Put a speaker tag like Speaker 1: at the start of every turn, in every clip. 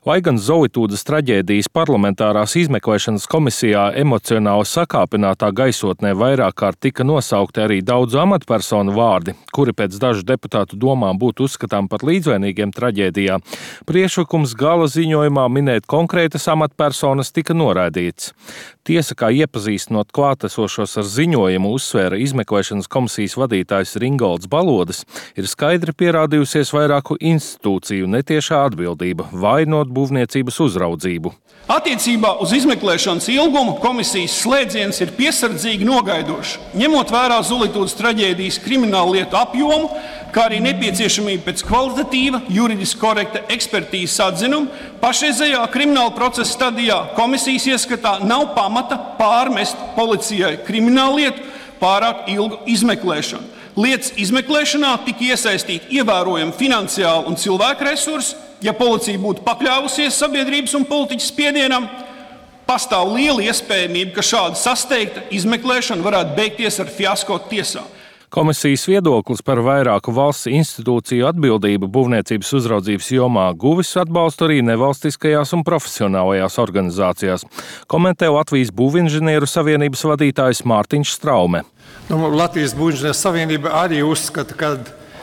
Speaker 1: Vai gan Zolitūdas traģēdijas parlamentārās izmeklēšanas komisijā emocionāli sakāpinātā gaisotnē vairāk kārt tika nosaukti arī daudzu amatpersonu vārdi, kuri pēc dažu deputātu domām būtu uzskatām par līdzvainīgiem traģēdijā, priekšlikums gala ziņojumā minēt konkrētas amatpersonas tika noraidīts. Tiesa, kā iepazīstinot klātesošos ar ziņojumu, uzsvēra izmeklēšanas komisijas vadītājs Ringolds Balodis, ir skaidri pierādījusies vairāku institūciju netiešā atbildība, vainot būvniecības uzraudzību.
Speaker 2: Attiecībā uz izmeklēšanas ilgumu komisijas slēdziens ir piesardzīgi nogaidošs, ņemot vērā Zolitūdas traģēdijas kriminālu lietu apjomu, kā arī nepieciešamību pēc kvalitatīva, juridiski korekta ekspertīzes atzinuma. Pašreizējā krimināla procesa stadijā komisijas ieskatā nav pamata pārmest policijai kriminālu lietu pārāk ilgu izmeklēšanu. Lietas izmeklēšanā tika iesaistīti ievērojami finansiāli un cilvēku resursi. Ja policija būtu pakļāvusies sabiedrības un politiķu spiedienam, pastāv liela iespējamība, ka šāda sasteigta izmeklēšana varētu beigties ar fiasko tiesā.
Speaker 1: Komisijas viedoklis par vairāku valsts institūciju atbildību būvniecības uzraudzības jomā guvis atbalstu arī nevalstiskajās un profesionālajās organizācijās, komentē Latvijas Būvinženieru savienības vadītājs Mārtiņš Straume.
Speaker 3: Latvijas Būvinženieru savienība arī uzskata, ka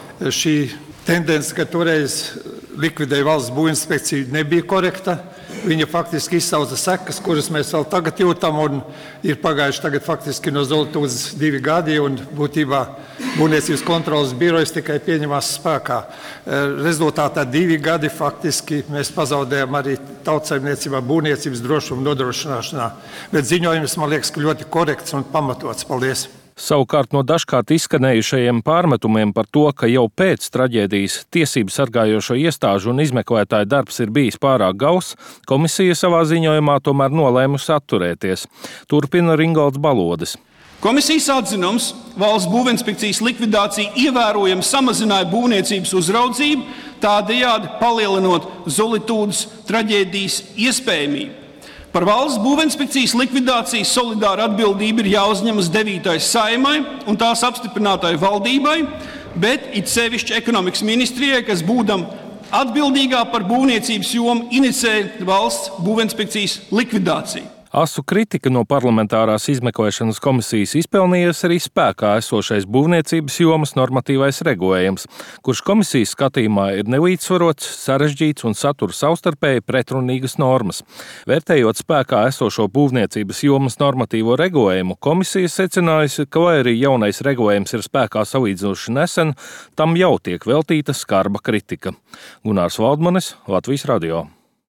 Speaker 3: šī tendence, ka toreiz likvidēja valsts būvinspekciju, nebija korekta. Viņa faktiski izsauca sekas, kuras mēs vēl tagad jūtam, un ir pagājuši tagad faktiski no Zolitūdas 2 gadi, un būtībā būvniecības kontrolas birojas tikai pieņemās spēkā. Rezultātā 2 gadi faktiski mēs pazaudējam arī tautsaimniecībā būvniecības drošumu nodrošināšanā. Bet ziņojums, man liekas, ļoti korekts un pamatots. Paldies!
Speaker 1: Savukārt no dažkārt izskanējušajiem pārmetumiem par to, ka jau pēc traģēdijas tiesību sargājošo iestāžu un izmeklētāju darbs ir bijis pārāk gauss, komisija savā ziņojumā tomēr nolēmusi atturēties. Turpina Ringolds Balodis.
Speaker 2: Komisijas atzinums valsts būvinspekcijas likvidācija ievērojami samazināja būvniecības uzraudzību, tādējādi palielinot Zolitūdas traģēdijas iespējamību. Par valsts būvinspekcijas likvidāciju solidāra atbildība ir jāuzņemas 9. Saeimai un tās apstiprinātai valdībai, bet it sevišķi ekonomikas ministrijai, kas būdam atbildīgā par būvniecības jomu, inicēja valsts būvinspekcijas likvidāciju.
Speaker 1: Asu kritika no parlamentārās izmeklēšanas komisijas izpelnījies arī spēkā esošais būvniecības jomas normatīvais regulējums, kurš komisijas skatījumā ir nelīdzsvarots, sarežģīts un satur savstarpēji pretrunīgas normas. Vērtējot spēkā esošo būvniecības jomas normatīvo regulējumu, komisija secinājusi, ka lai arī jaunais regulējums ir spēkā salīdzinoši nesen, tam jau tiek veltīta skarba kritika. Gunārs Valdmanis, Latvijas radio.